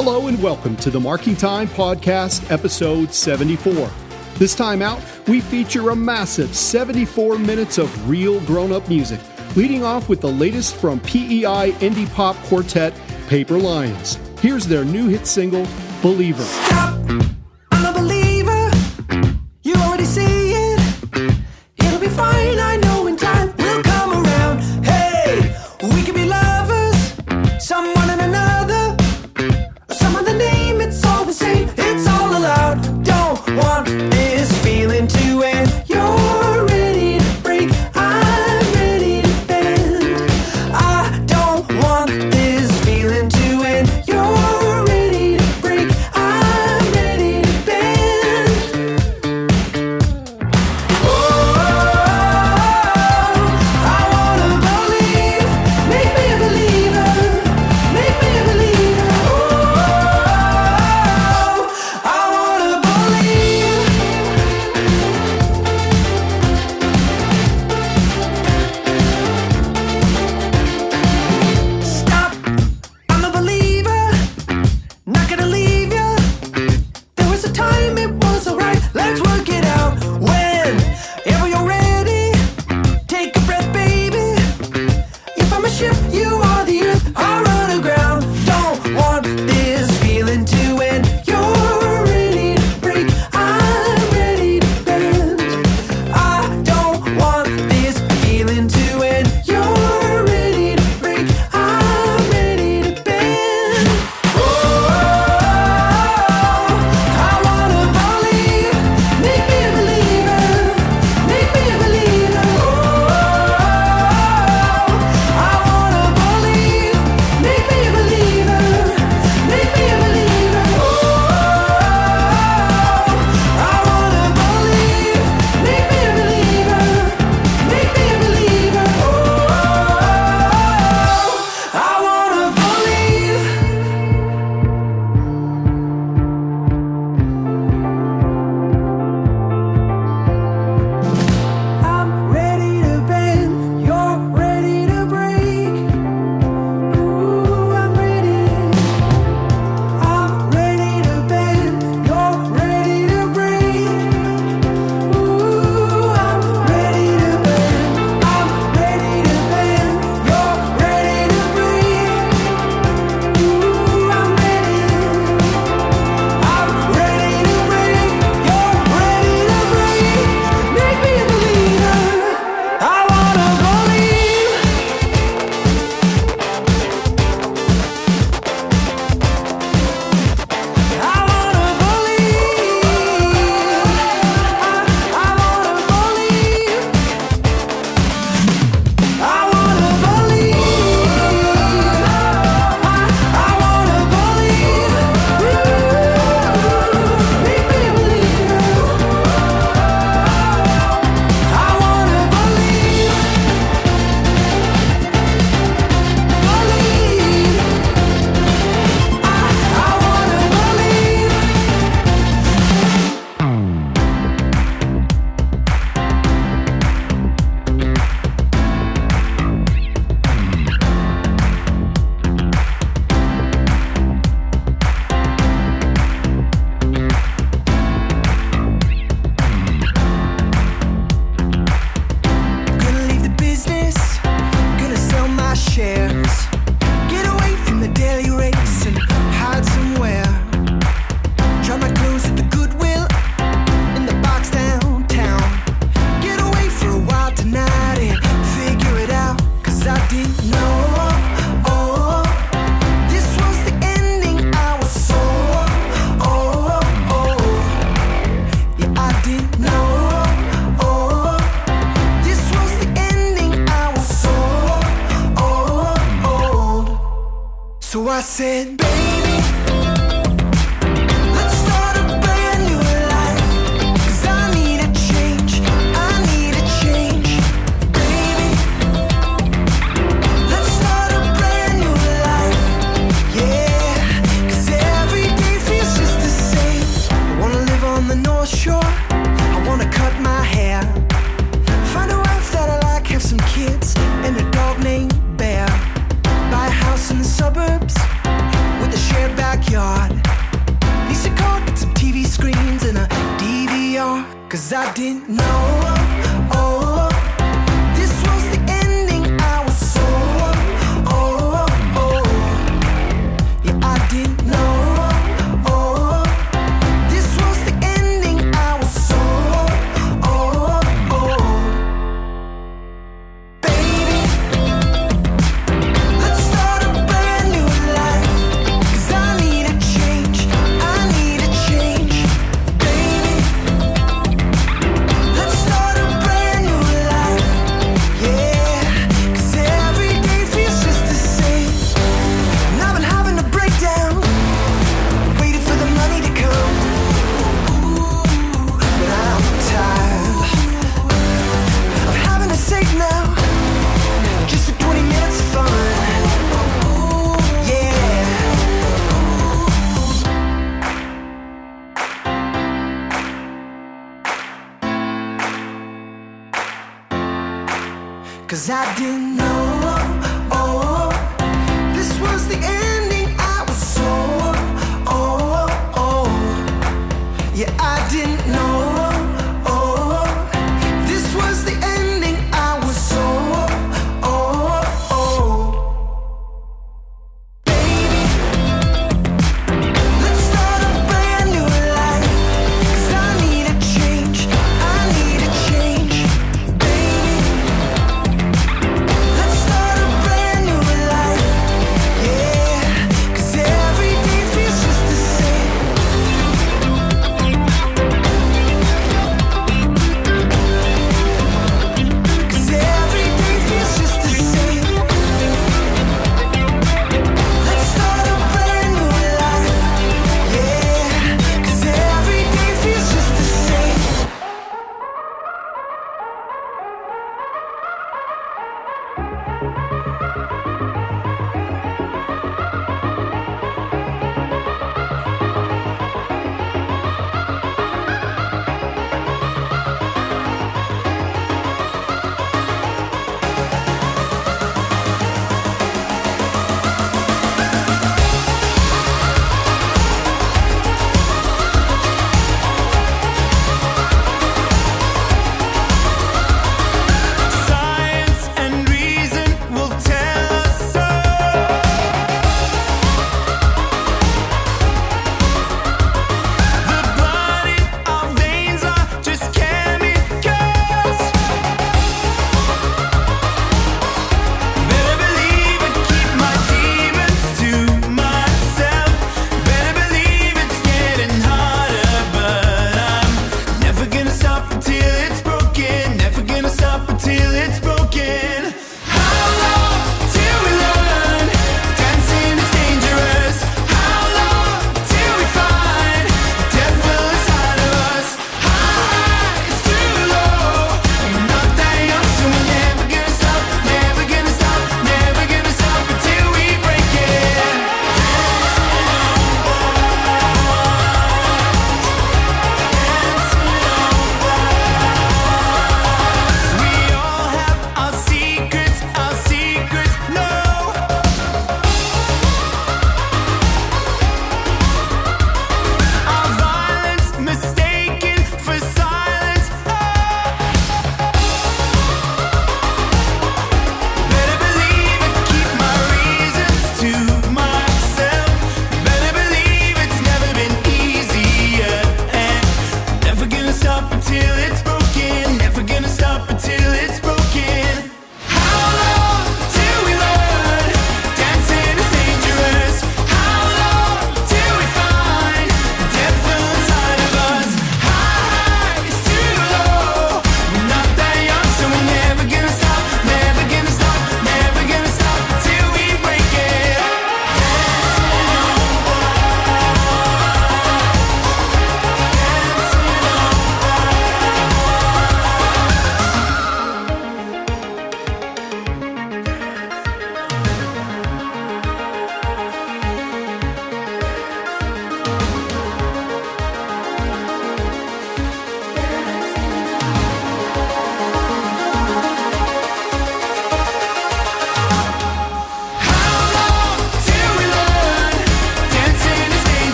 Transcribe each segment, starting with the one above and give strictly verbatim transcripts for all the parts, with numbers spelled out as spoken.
Hello and welcome to the Marking Time Podcast, episode seventy-four. This time out, we feature a massive seventy-four minutes of real grown-up music, leading off with the latest from P E I indie pop quartet Paper Lions. Here's their new hit single, Believer. Stop. I'm a believer. You already see it. It'll be fine, I know in time we'll come around. Hey, we can be lovers, someone and another. Some other name, it's all the same, it's all allowed. Don't want this feeling to end. You're ready to break, I'm ready to bend. I don't want this feeling to end. You're ready to break, I'm ready to bend. Oh, I wanna believe, make me a believer, make me a believer. Oh, I wanna believe. Stop, I'm a believer, not gonna leave ya. There was a time it was alright, let's work it out. Whenever you're ready, take a breath, baby. If I'm a ship, you are the earth, I'll run aground. Don't want this feeling to end. You're ready to break, I'm ready to bend. I don't want this feeling to end. You're ready to break, I'm ready to bend. Oh, I wanna believe, make me a believer, make me a believer. Oh, I wanna believe, make me a believer, make me a believer. Oh, I wanna believe, make me a believer, make me a believer. Oh, I wanna believe. I'm ready to bend, you're ready to break. Ooh, I'm ready. I'm ready to bend, you're ready to break. Ooh, I'm ready to bend. I'm ready to bend, you're ready to break. Ooh, I'm ready. I'm ready to break, you're ready to break. Make me a believer, I wanna believe. I wanna believe. I, I wanna believe. I wanna believe. I, I wanna believe. Make me a believer. I wanna believe. Believe. I, I wanna believe. Gonna leave the business, gonna sell my shares. Get away from the daily race and hide somewhere. Try my clothes at the Goodwill in the box downtown. Get away for a while tonight and figure it out. Cause I didn't know, oh, this was the ending. I was so, oh, oh, yeah, I didn't know, oh, this was the ending. I was so, oh, oh. So I said, baby, let's start a brand new life. Cause I need a change, I need a change. Baby, let's start a brand new life. Yeah, cause every day feels just the same. I wanna live on the North Shore, I wanna cut my hair. Find a wife that I like, have some kids, and a dog named Bear. Buy a house in the suburbs with a share I didn't know, oh, this was the ending. I was so, oh, oh, yeah, I didn't know, oh, this was the ending. I was so, oh, oh, baby, let's start a brand new life, 'cause I need a change, I need a change, baby.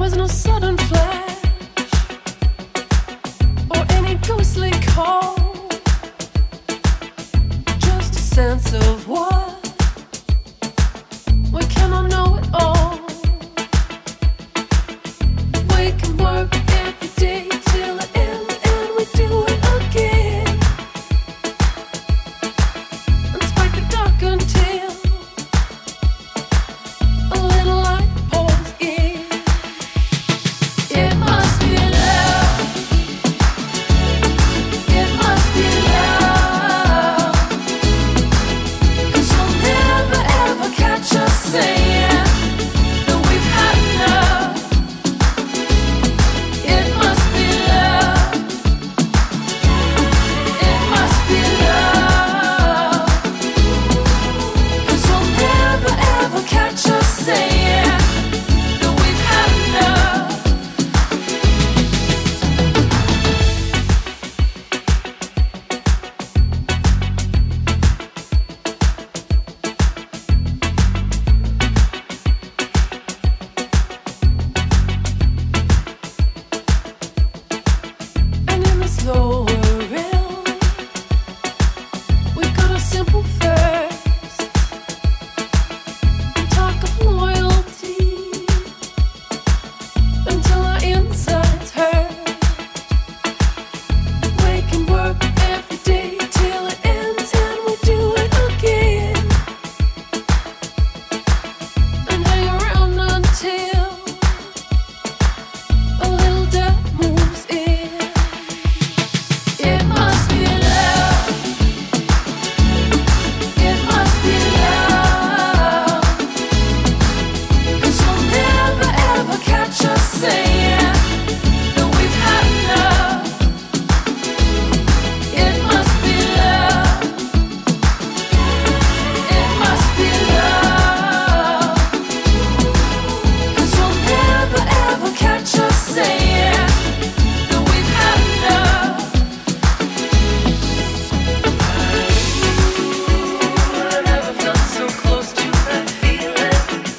was no sudden flash or any ghostly call, just a sense of what we cannot know at all. We can work every day till it ends, and we do it again, and spike the dark until a little light pours in. It must be love. It must be love. 'Cause you'll never ever catch us saying that we've had enough. It must be love. It must be love. 'Cause you'll never ever catch us saying that we've had enough. And in this lower realm, we've got a simple thirst and talk of loyalty until our insides hurt. We can work every day till it ends, and we do it again, and hang around until a little doubt moves in. It must be love. It must be love. 'Cause you'll never ever catch us saying that we've had enough. It must be love. It must be love. 'Cause you'll never ever catch us saying that we've had enough. I never felt so close to that feeling.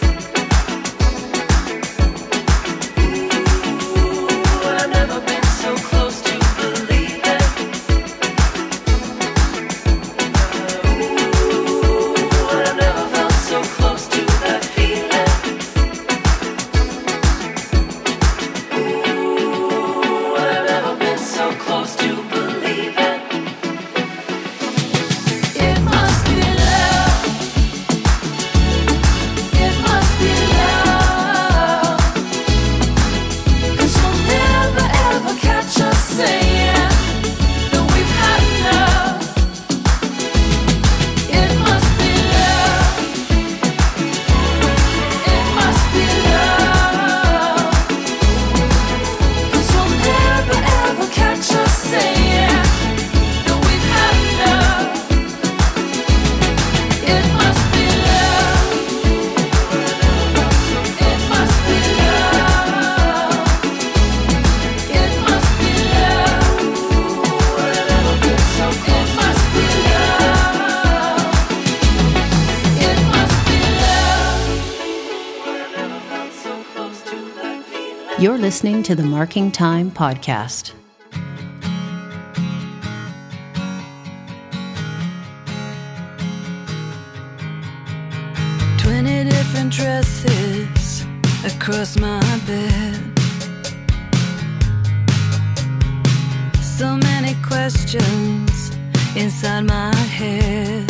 Ooh, I've never been so close to believing. Ooh, I've never felt so close to that feeling. Ooh, I've never been so close to believing. It must be love. It must be love. 'Cause you'll never ever catch us saying that we've had enough. It must be love. It must be love. 'Cause you'll never ever catch us saying that we've had enough. It must be love. It must be love. It must be love. I've never been so close. It must be love. It must be love. I've never felt so close to that feeling. You're listening to the Marking Time podcast. Twenty different dresses across my bed. So many questions inside my head.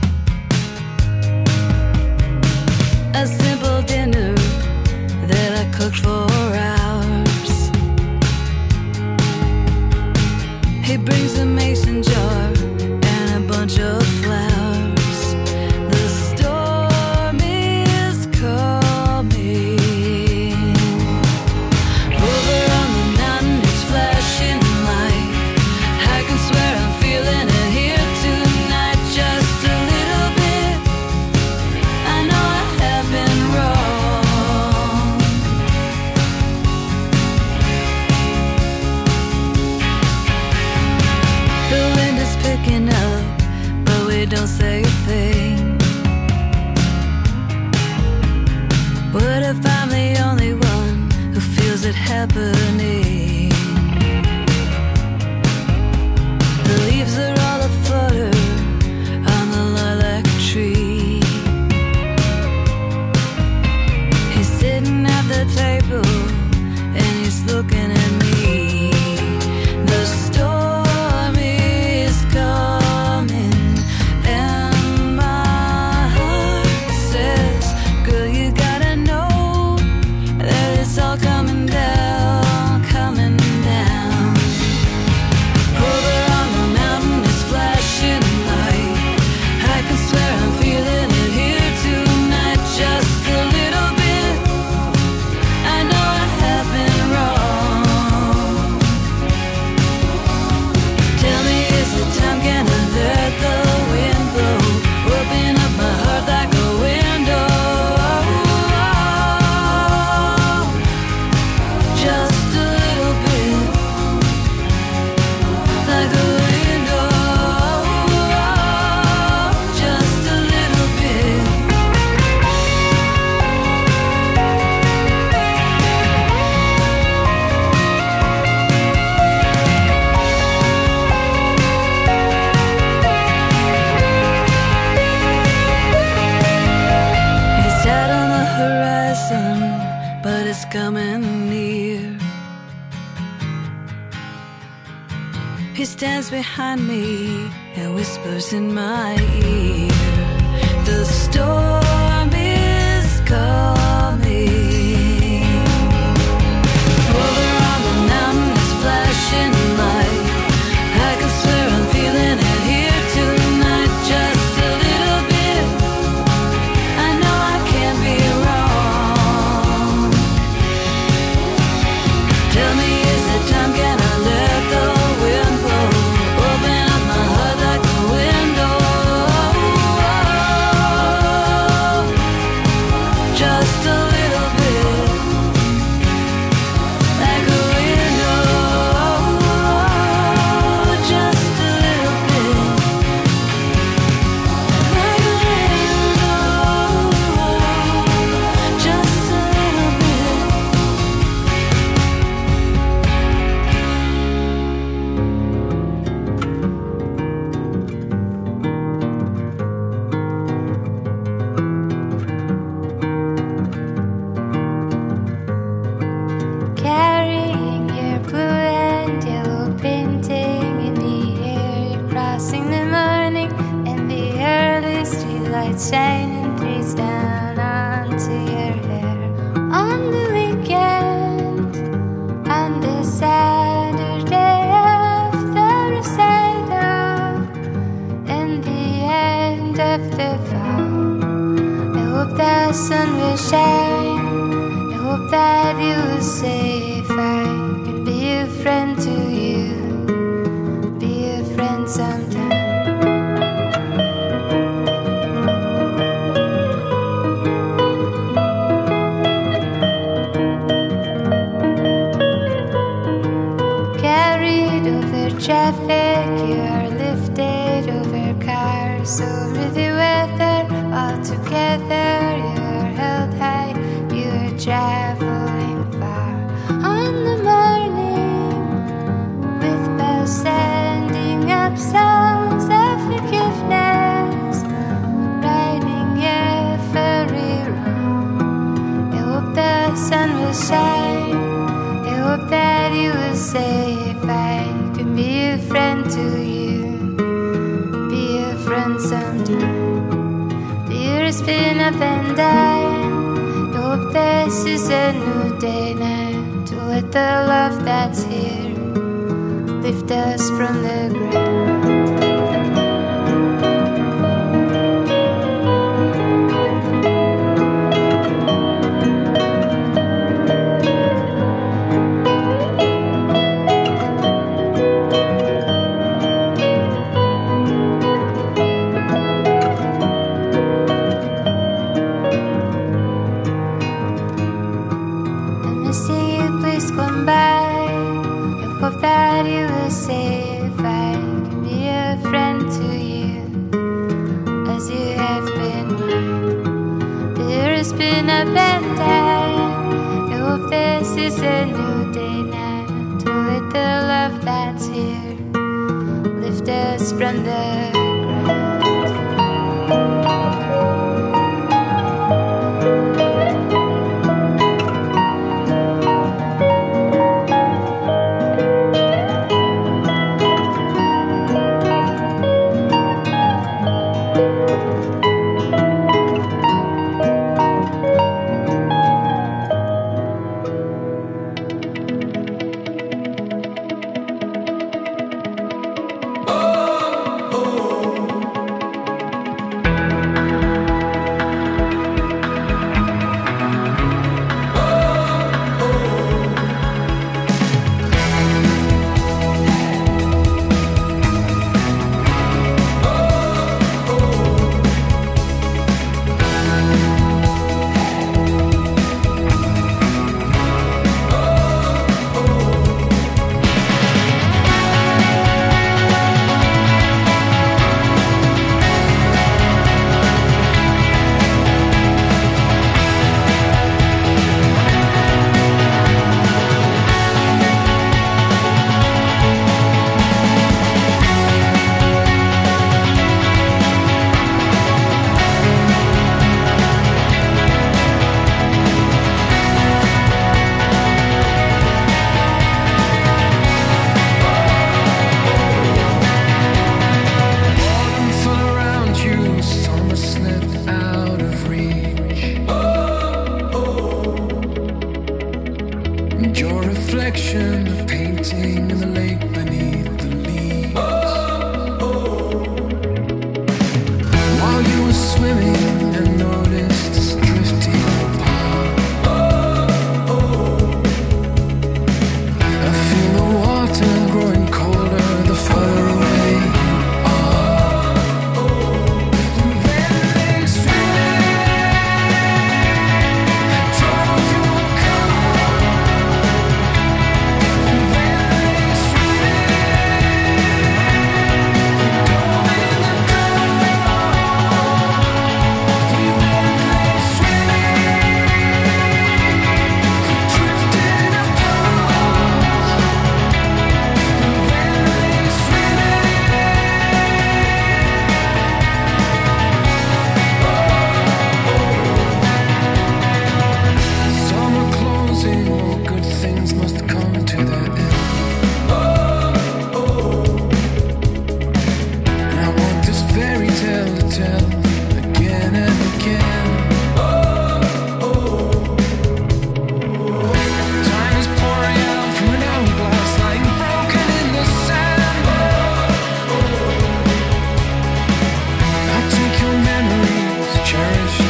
A simple dinner that I cooked for hours. He brings a mason jar and a bunch of flowers. The storm is coming. Over on the mountain it's flashing light. I can swear I'm feeling it here tonight. Just a little bit. I know I have been wrong. The wind is picking up, but we don't say a thing. What if I'm the only one who feels happening. The leaves are all aflutter on the lilac tree. He's sitting at the table and he's looking at me. The storm is coming and my heart says, girl, you gotta know that it's all coming down, coming down. Over on the mountain is flashing light. I can swear I'm feeling it here tonight, just a little bit. I know I have been wrong. Tell me, is it time? Can I let the wind blow? Open up my heart like a window. Just a little bit, like a window. Just a little bit. It's out on the horizon, but it's coming near. He stands behind me and whispers in my ear. The storm is coming. Over on the mountain is flashing light. I can swear I'm feeling it here tonight, just a little bit. I know I can't be wrong. Tell me, is it time? Can I let the wind blow? Open up my heart like a window. Just a little bit, like a window. Just a little bit, like a window. Just a little bit. Carrying your blue and yellow painting in the air, crossing the morning and the early streetlights shining trees down onto your hair. On the weekend, on the Saturday of the recital, and the end of the fall, I hope the sun will shine. I hope that you will say if I can be a friend to you, be a friend sometime. Carried over traffic, you are lifted over cars, over the weather, all together you are held high, you are traveling far. On the morning, with bells sending up songs of forgiveness, righting every wrong. I hope the sun will shine. I hope that you will say if I can be a friend to you, be a friend sometime. The year has been up and down. I hope this is a new day now, to let the love that's here lift us from the ground. I see you, please come by. I hope that you will say if I can be a friend to you, as you have been mine. There has been up and down. I hope this is a new day now. To let the love that's here lift us from the ground.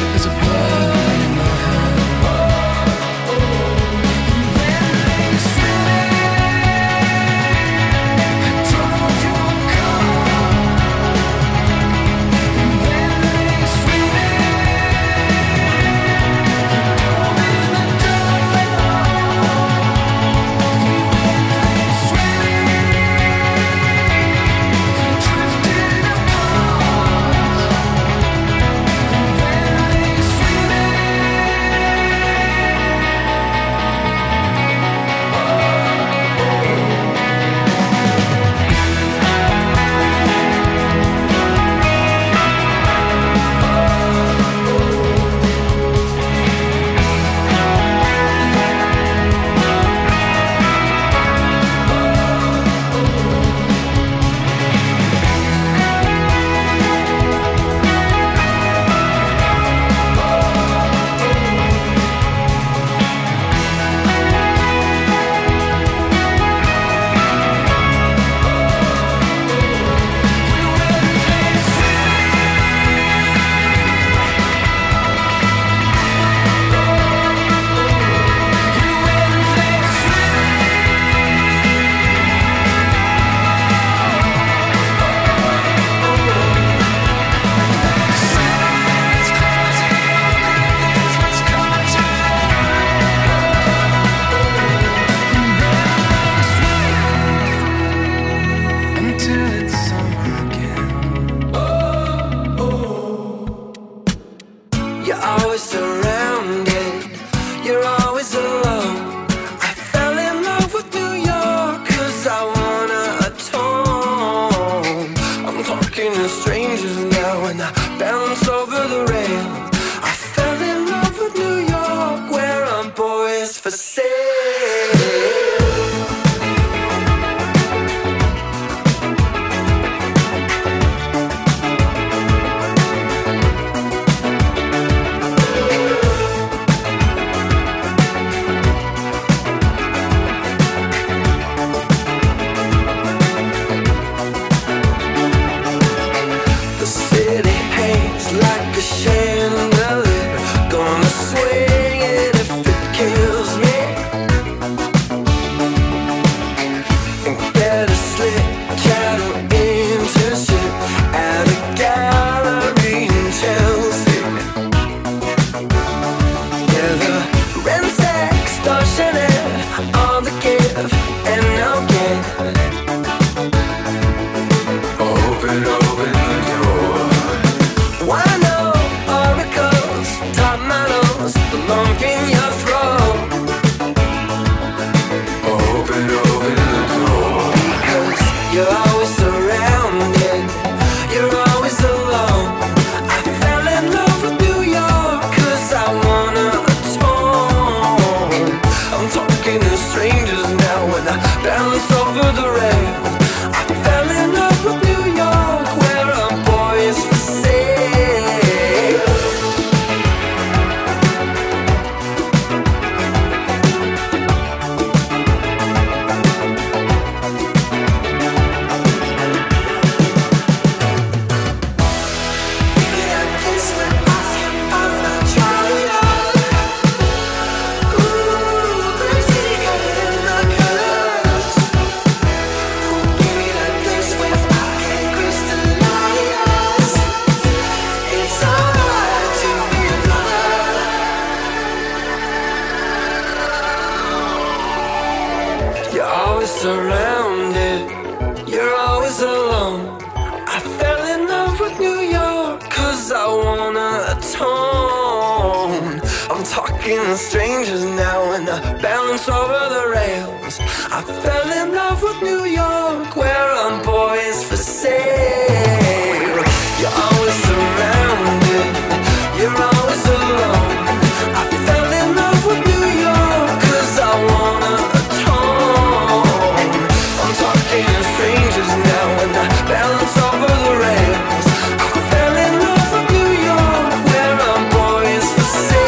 Sweet always surrounded, you're always alone. I fell in love with New York, cause I wanna atone. I'm talking to strangers now and the balance over the rails. I fell in love with New York, where I'm boys for sale. You're always surrounded, you're always alone. I fell in love with New York, cause I wanna atone. I'm talking to strangers now and the balance over the rails. I fell in love with New York, where I'm boys for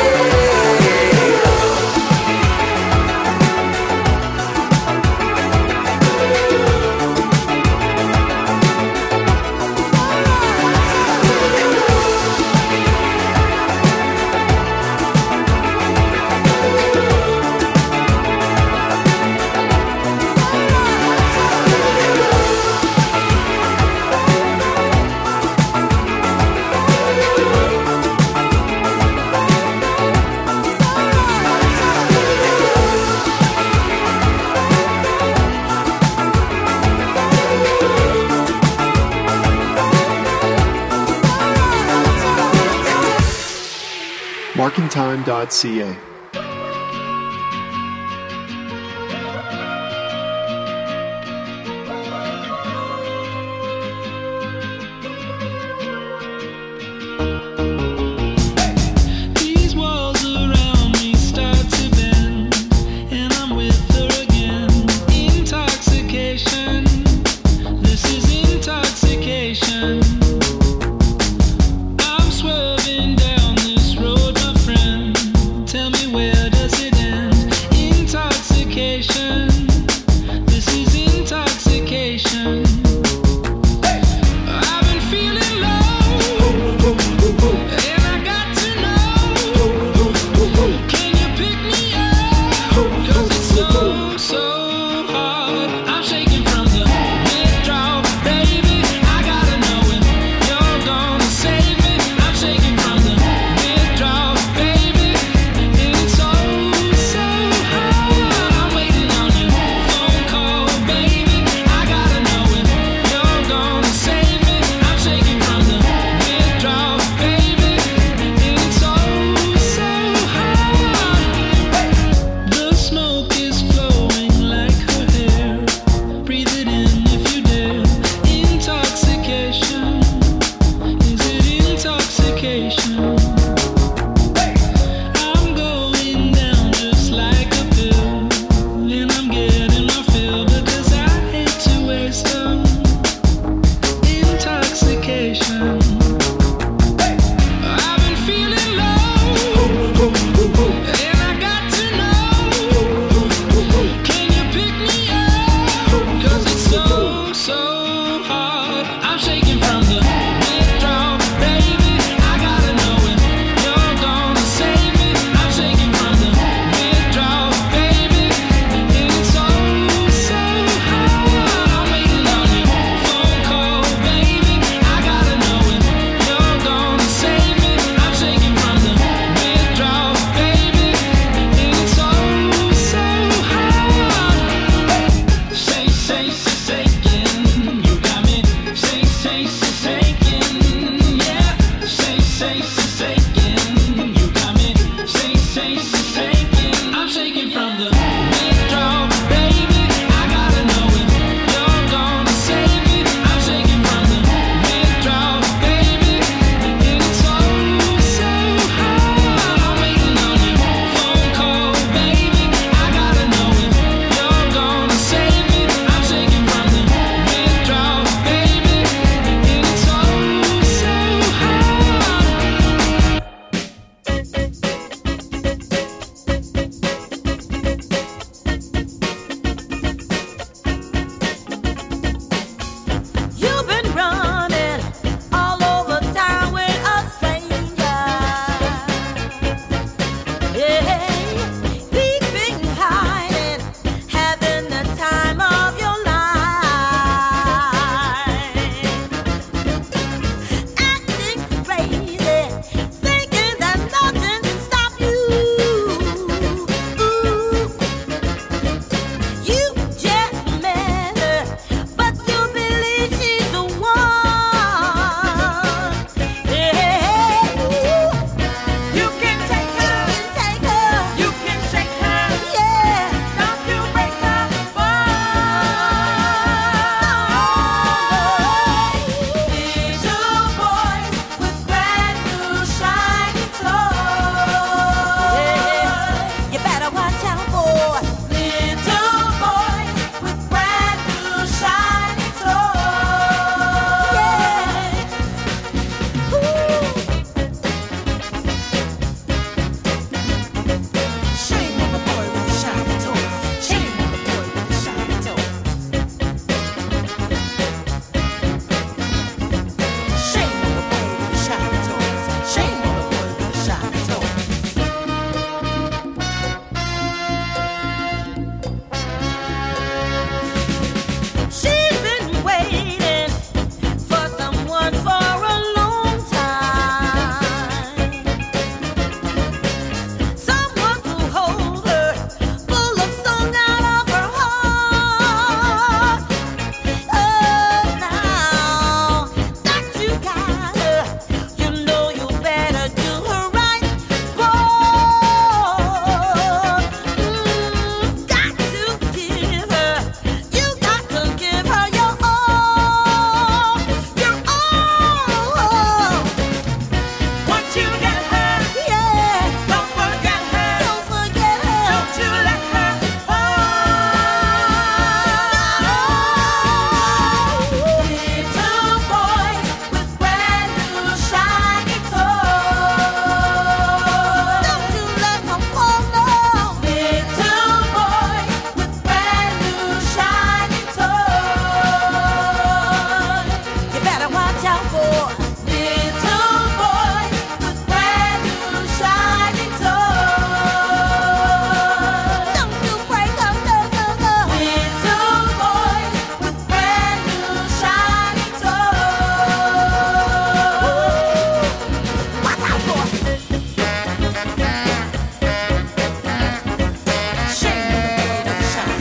marking time dot c a. These walls around me start to bend, and I'm with her again. Intoxication, this is intoxication. I'm swerving down this road, my friend. Tell me, where does it end? Intoxication, this is intoxication. I've been feeling low, and I got to know, can you pick me up? 'Cause it's so, so hard. I'm shaking from the withdrawal, baby. I gotta know if you're gonna save me. I'm shaking from the withdrawal, baby. It's so, so hard. I'm waiting on your phone call, baby.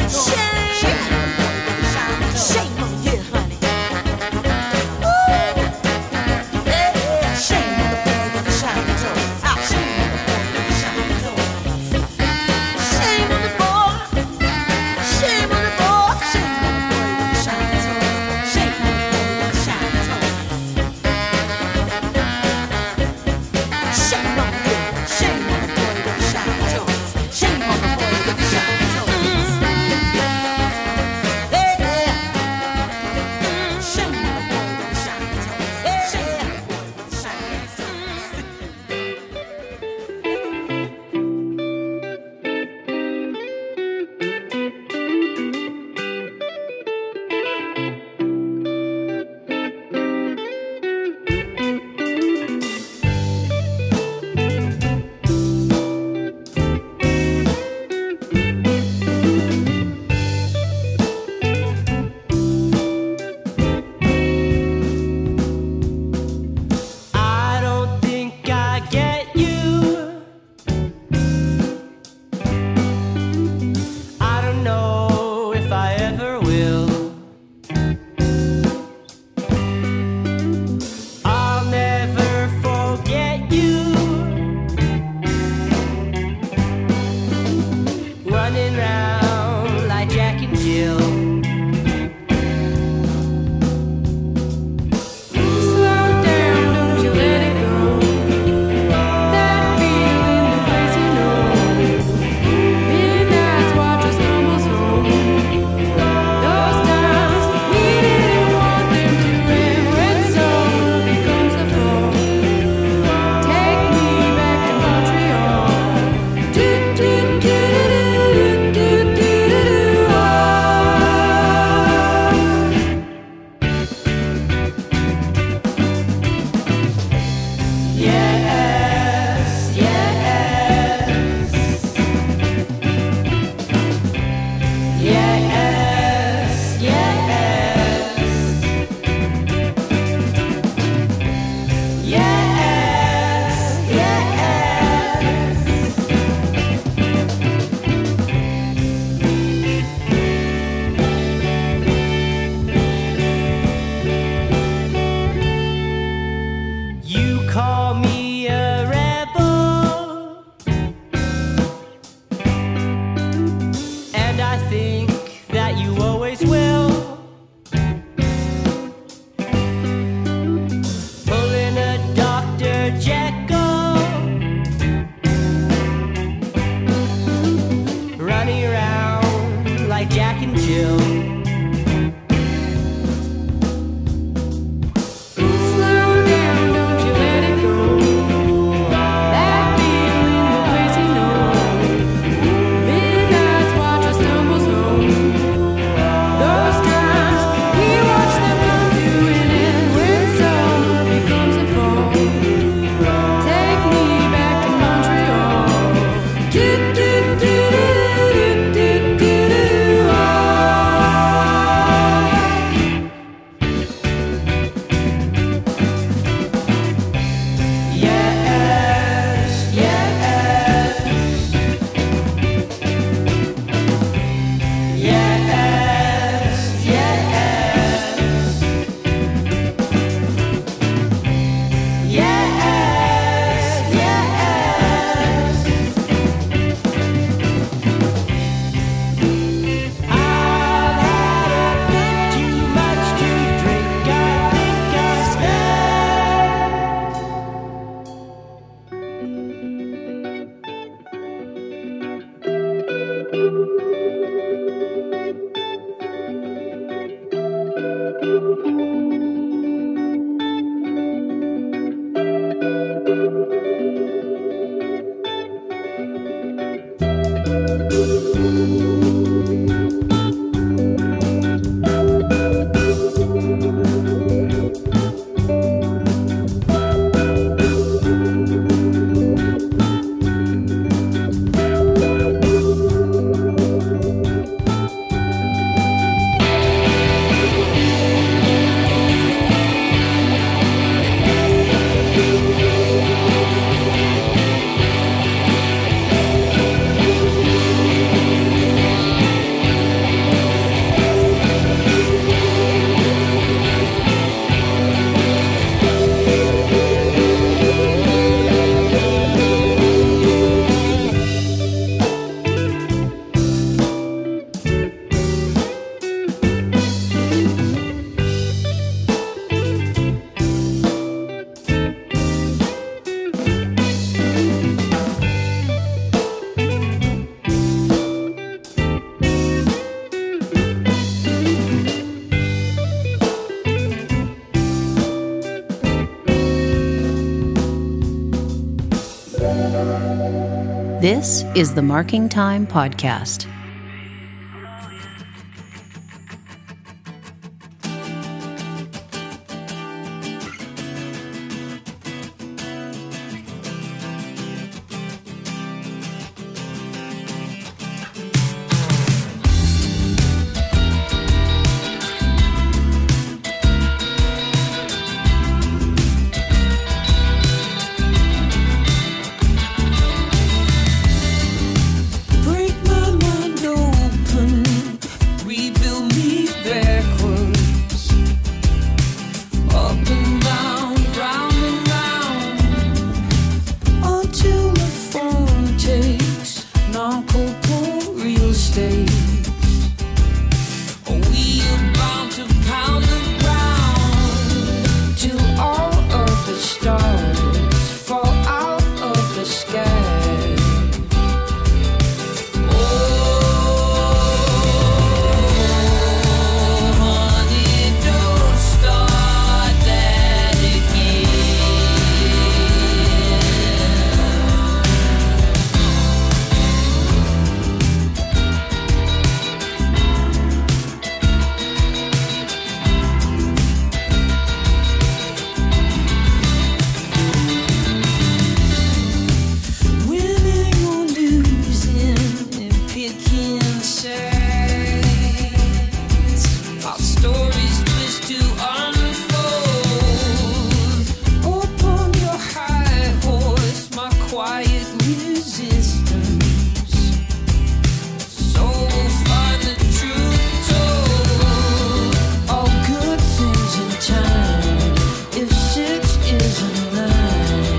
Do, do, do, do, do, do, do, do, do. This is the Marking Time Podcast. Break my mind open, rebuild me backwards, up and down, round and round, until my phone takes non-corporeal states. We are bound to pound the ground till all of the stars fall out of the sky. Winning or losing, picking sides. Our stories twist to unfold. Upon your high horse, my quiet resistance. So we'll find the truth told. All good things in time. If six isn't nine.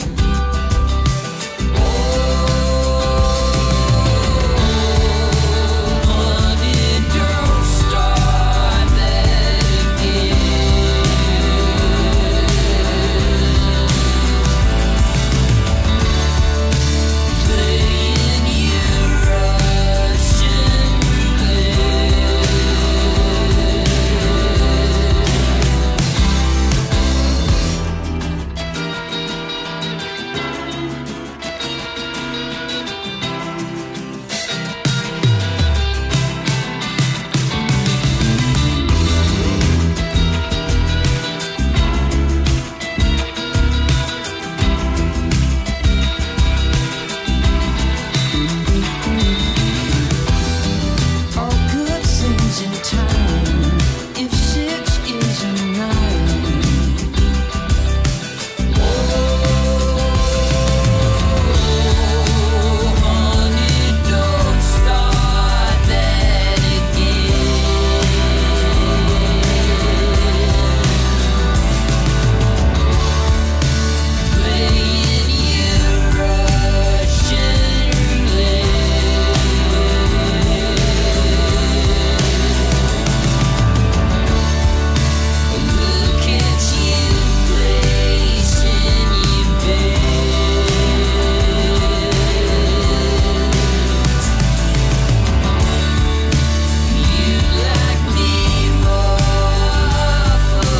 All good things in time. If six isn't nine. Oh, honey, don't start that again. Playing your Russian Look at you placing your bet. You like me more for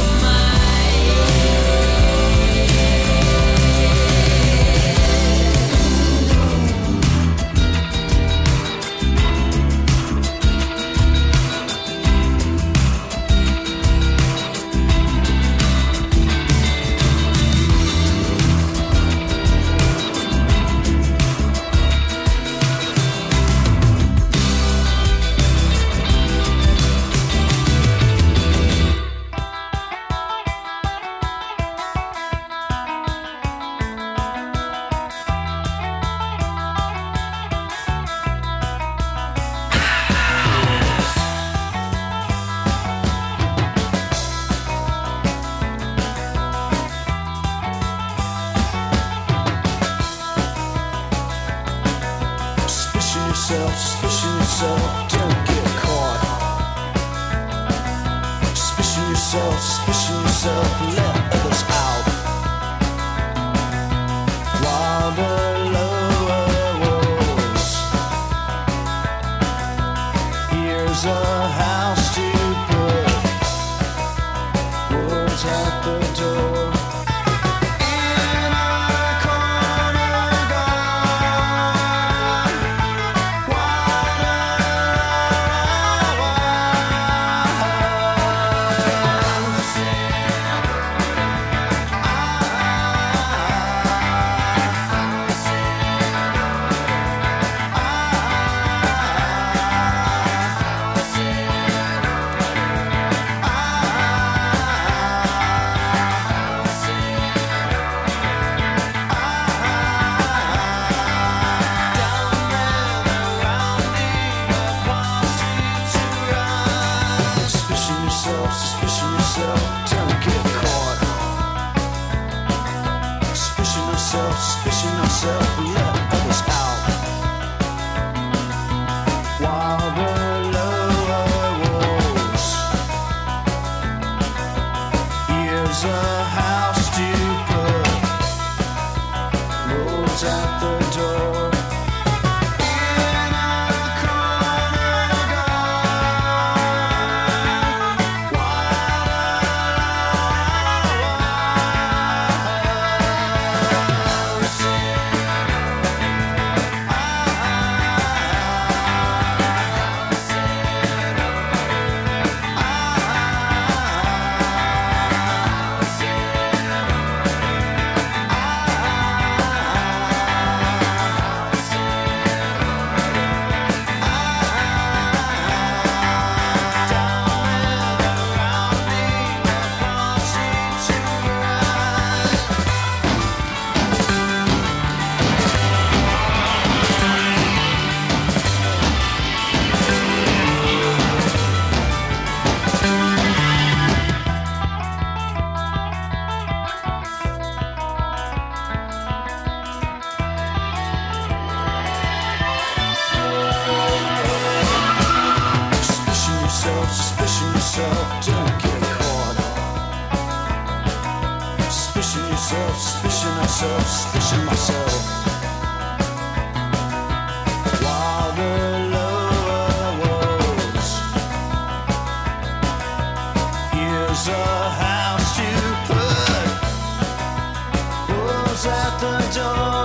Suspicion yourself, suspicion yourself, don't get caught. Suspicion yourself, suspicion yourself, let others out. While the lower walls, here's a house to put words at the door. In a corner garden. yourself, suspicion yourself, don't get caught. Suspicion yourself, suspicion yourself, and let others out. While the lower walls, here's a house to put rolls at the door. Suspicion yourself, don't get caught. Suspicion yourself, suspicion myself, suspicion myself. While the lower walls, here's a house to put wolves at the door.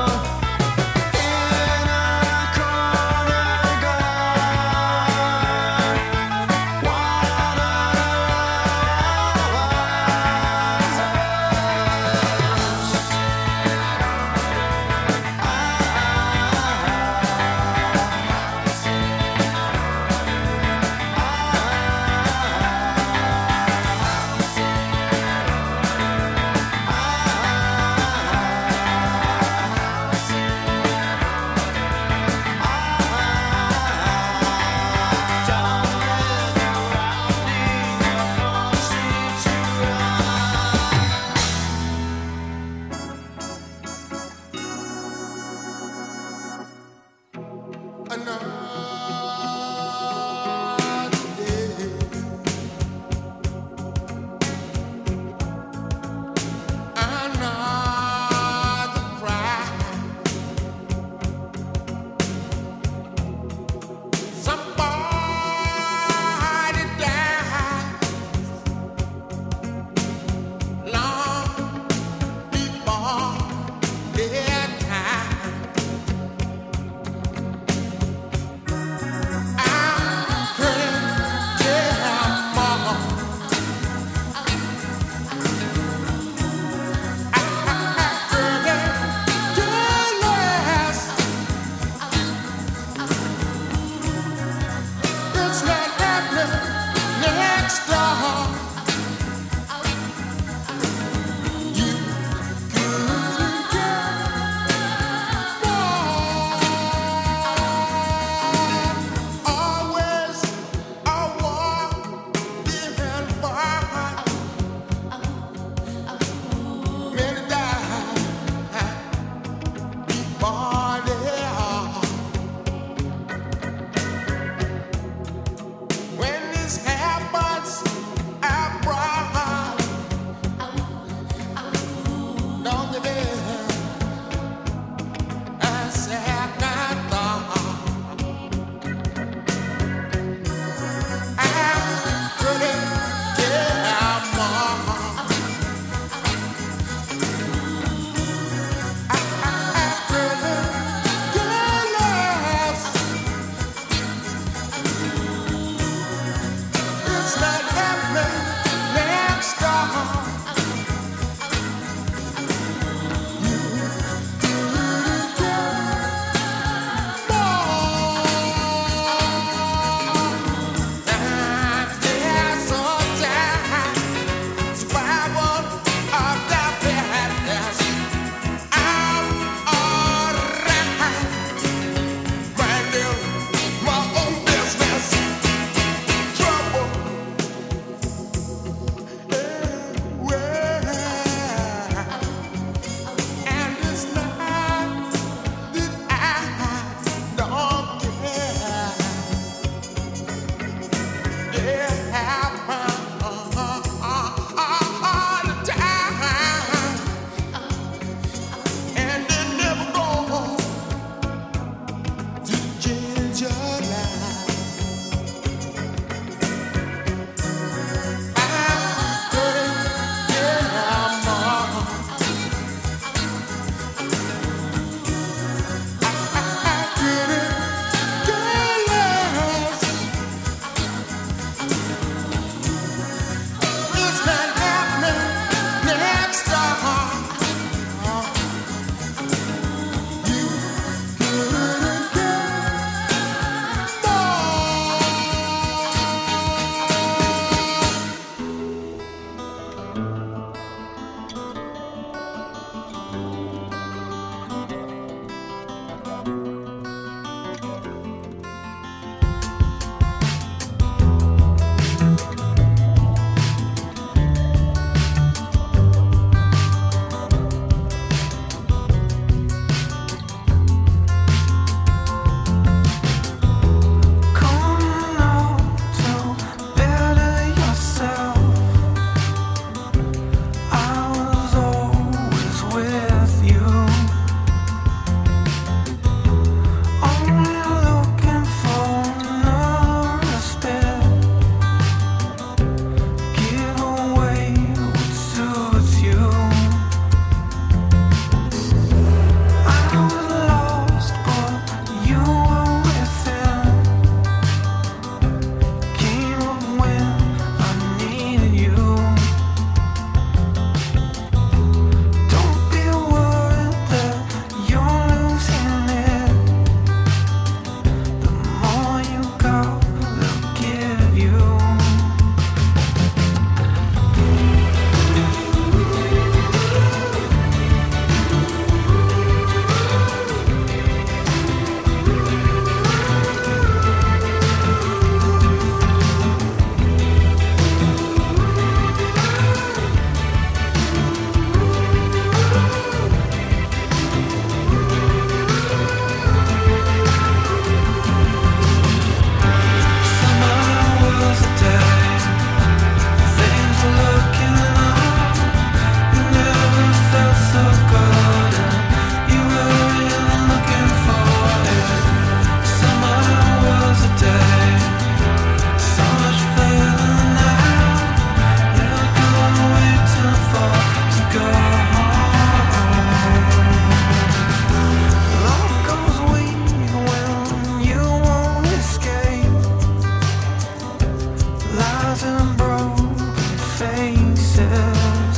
thousand broken faces.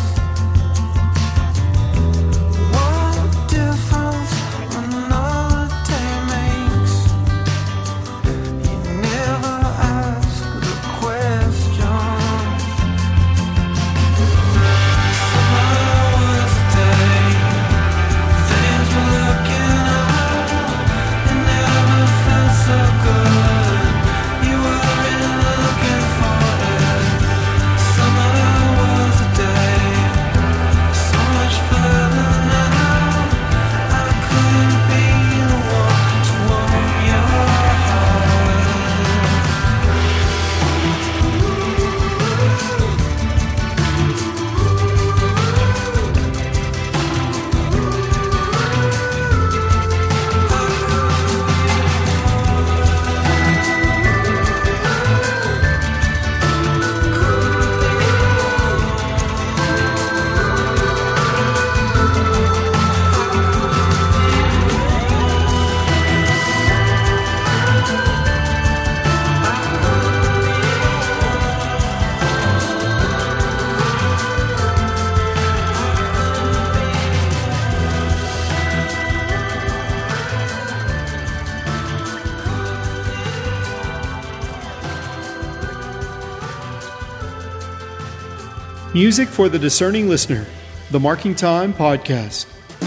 What difference another day makes? You never ask the questions. Summer was a day things were looking up. It never felt so good. You weren't looking for it. Summer was a day so much further now. I couldn't be the one to warm your heart. Music for the discerning listener. The Marking Time Podcast.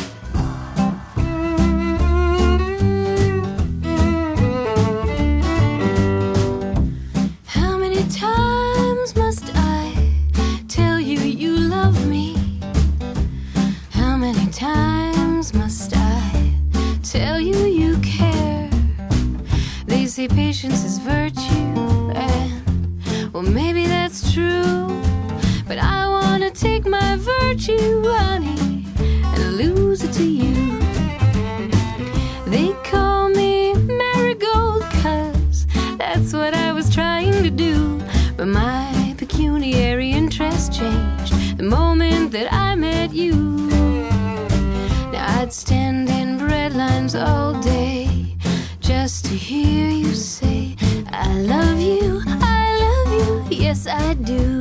How many times must I tell you you love me? How many times must I tell you you care? They say patience is virtue, and well, maybe that's true. But I wanna take my virtue, honey, and lose it to you. They call me Marigold, 'cause that's what I was trying to do. But my pecuniary interest changed the moment that I met you. Now I'd stand in bread lines all day just to hear you say, I love you, I love you, yes I do.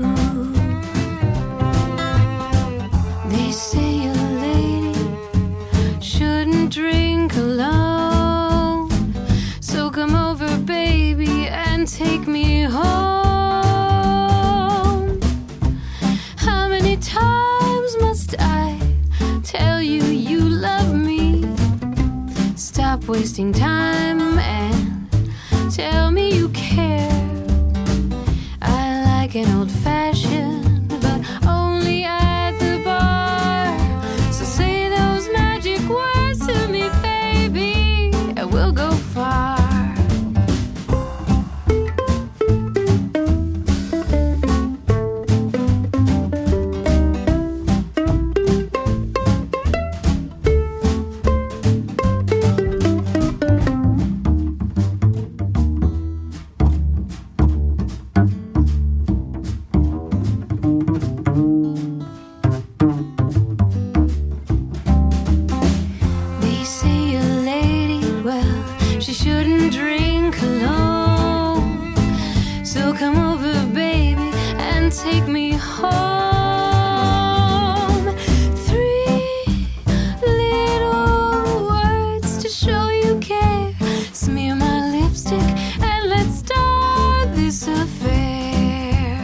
They say a lady shouldn't drink alone, so come over, baby, and take me home. How many times must I tell you you love me? Stop wasting time and tell me you care. I like an old-fashioned, but only at the bar. So say those magic words to me, baby, and we'll go far. They say a lady, well, she shouldn't drink alone. So come over, baby, and take me home. Three little words to show you care. Smear my lipstick and let's start this affair.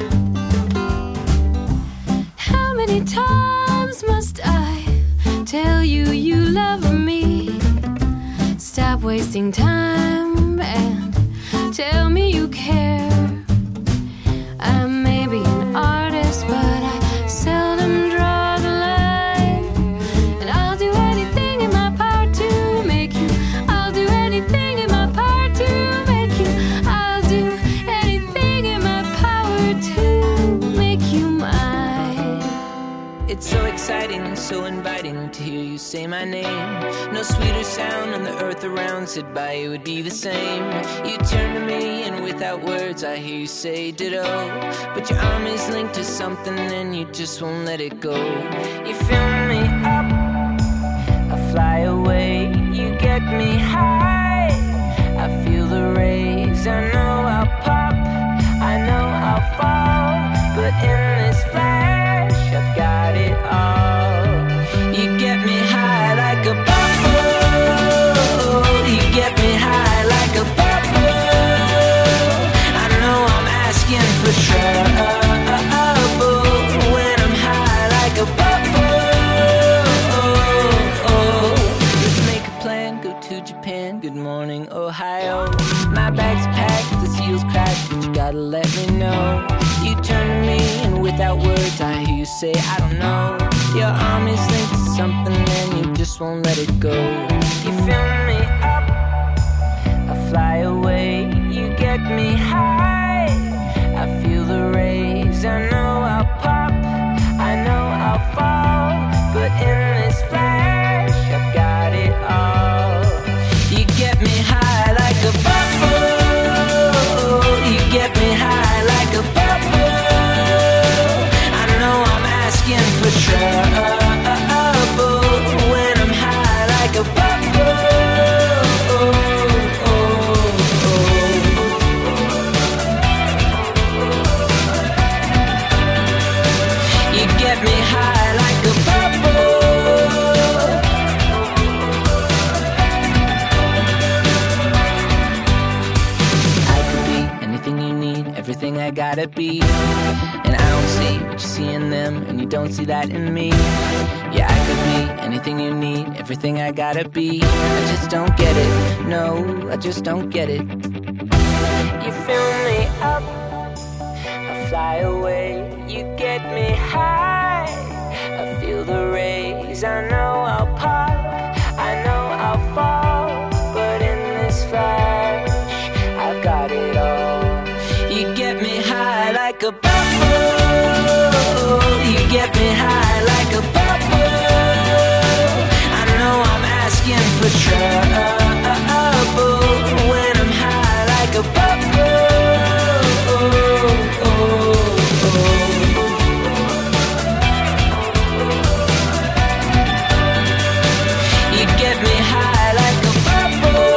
How many times must I tell you you love me? Stop wasting time and tell me you care. I may be an artist, but I seldom draw the line. And I'll do anything in my power to make you. I'll do anything in my power to make you. I'll do anything in my power to make you mine. It's so exciting and so inviting to hear you say my name. No sweeter sound on the earth around, said by you would be the same. You turn to me and without words I hear you say ditto. But your arm is linked to something and you just won't let it go. You fill me up, I fly away. You get me high, I feel the rays. I know I'll pop, I know I'll fall. trouble when I'm high like a bubble. Let's make a plan, go to Japan. Good morning, Ohio. My bag's packed, the seal's cracked, but you gotta let me know. You turn to me, and without words, I hear you say, I don't know. Your arm is linked to something, and you just won't let it go. You fill me up, I fly away. You get me high, I feel the rays. I know I'll pop, I know I'll fall, but in this flash, I've got it all. You get me high like a bubble. You get me high like a bubble. I know I'm asking for trouble when I'm high like a bubble. You get me high like a bubble. I could be anything you need, everything I gotta be. And I don't see what you see in them, and you don't see that in me. Yeah, I could be anything you need, everything I gotta be. I just don't get it, no, I just don't get it. You fill me up, I fly away. You get me high, I feel the rays. I know I'll pop, I know I'll fall, but in this flash, I've got it all. You get me high like a bubble. You get me high like a bubble. I know I'm asking for trouble when I'm high like a bubble. You get me high like a bubble.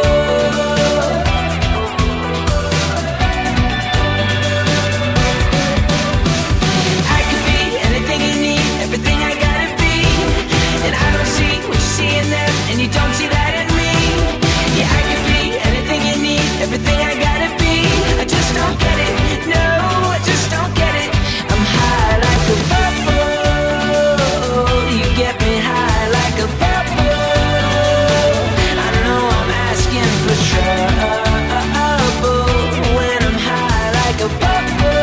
I could be anything you need, everything I gotta be. And I don't see what you see in them, and you don't see that in me. Yeah, I could be anything you need, everything I gotta be. I just don't get it, no, I just don't get it. I'm high like a bubble. You get me high like a bubble. I know I'm asking for trouble when I'm high like a bubble.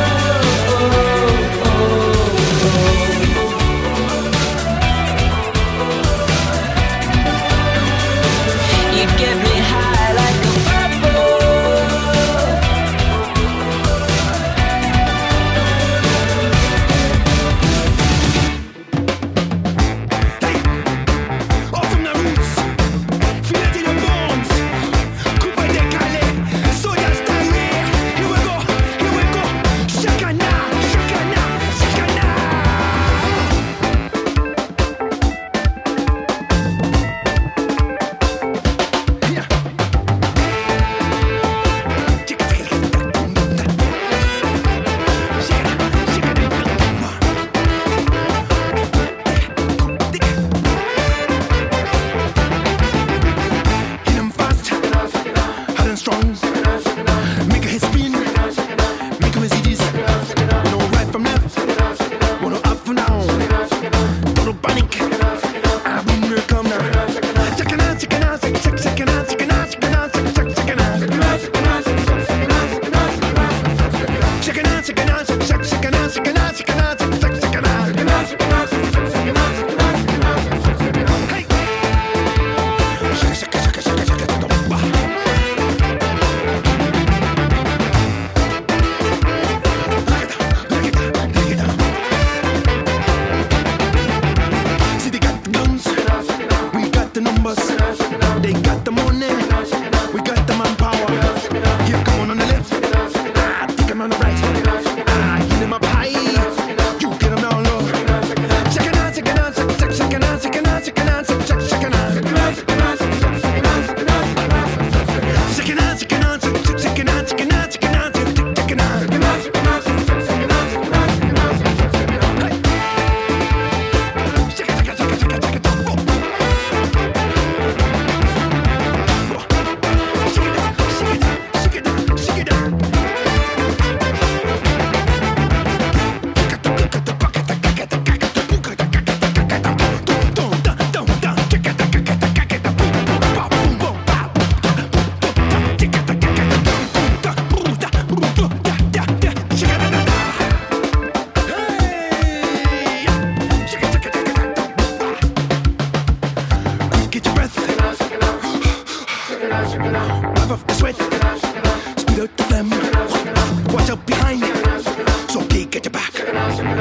You get me high like a bubble.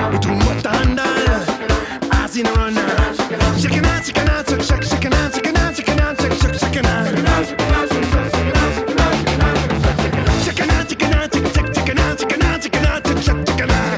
between what the handle. I seen her run now. Shaking out, shaking out, shake, shake, shaking out, shaking out, shaking out, shake, shake, shaking out. Shaking out, shaking out, shake, shaking out, shaking out, shaking out, shaking out, shaking out, shake, shake, shaking out.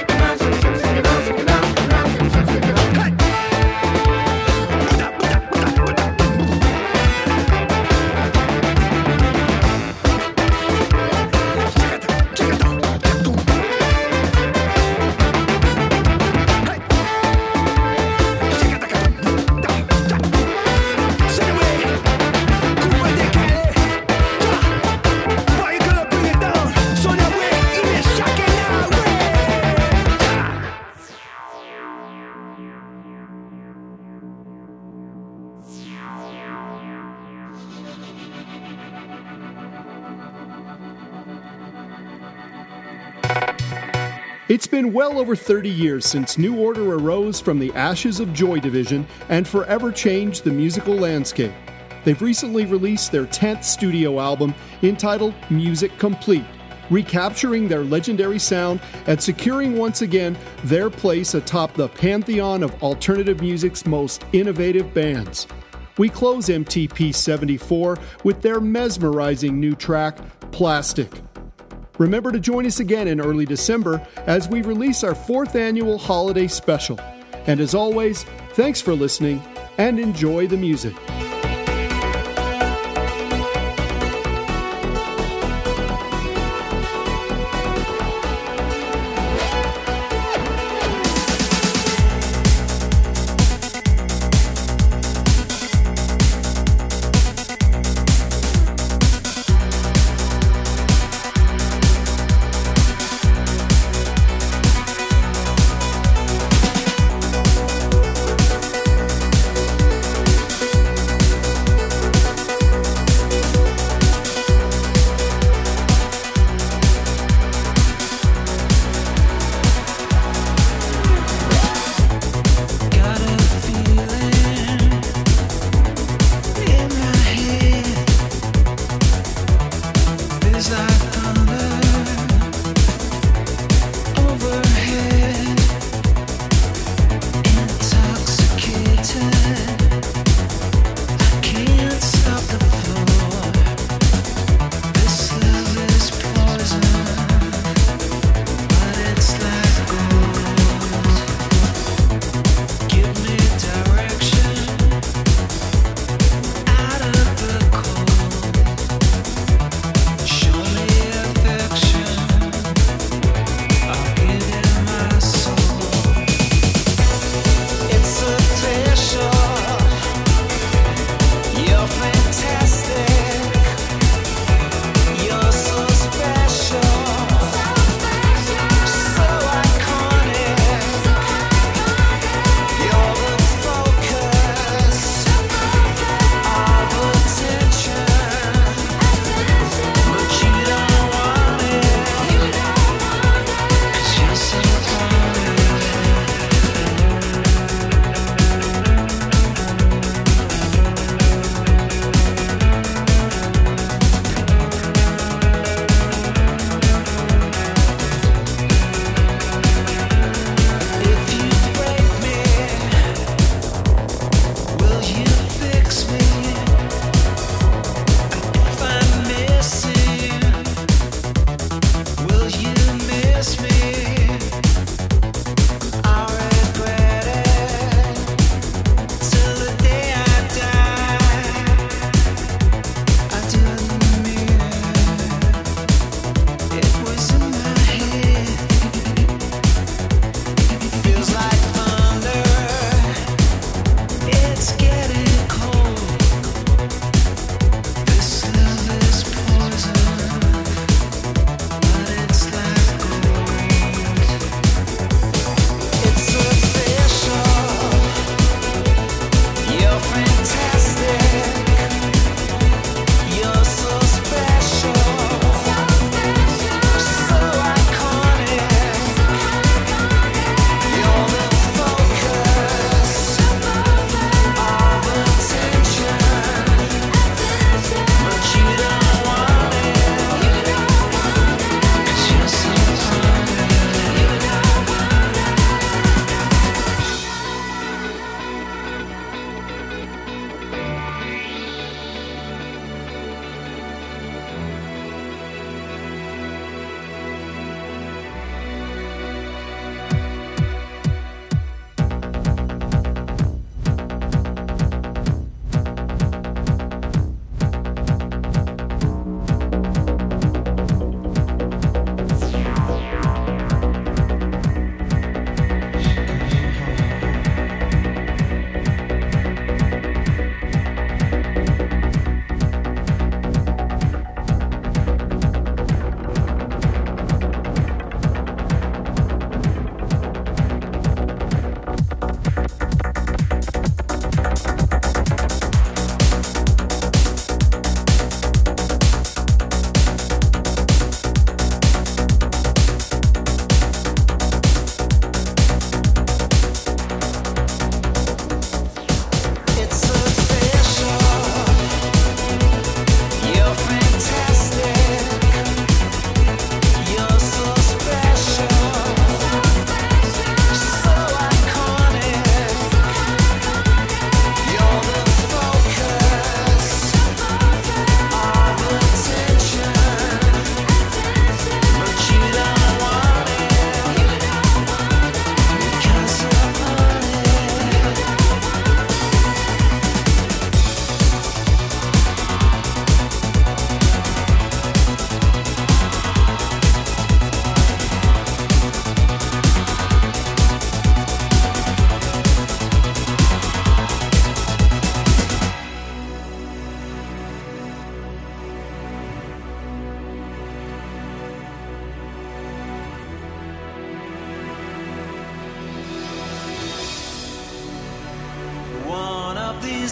It's been well over thirty years since New Order arose from the ashes of Joy Division and forever changed the musical landscape. They've recently released their tenth studio album entitled Music Complete, recapturing their legendary sound and securing once again their place atop the pantheon of alternative music's most innovative bands. We close M T P seventy-four with their mesmerizing new track, Plastic. Remember to join us again in early December as we release our fourth annual holiday special. And as always, thanks for listening and enjoy the music.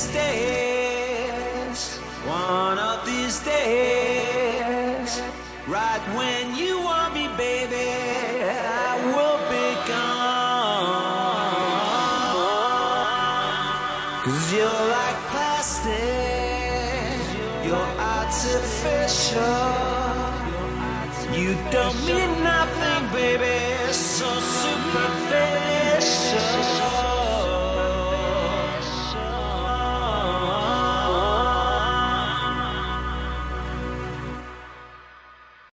these days, one of these days, right when you want me, baby, I will be gone. Cause you're like plastic, you're artificial, you don't mean nothing.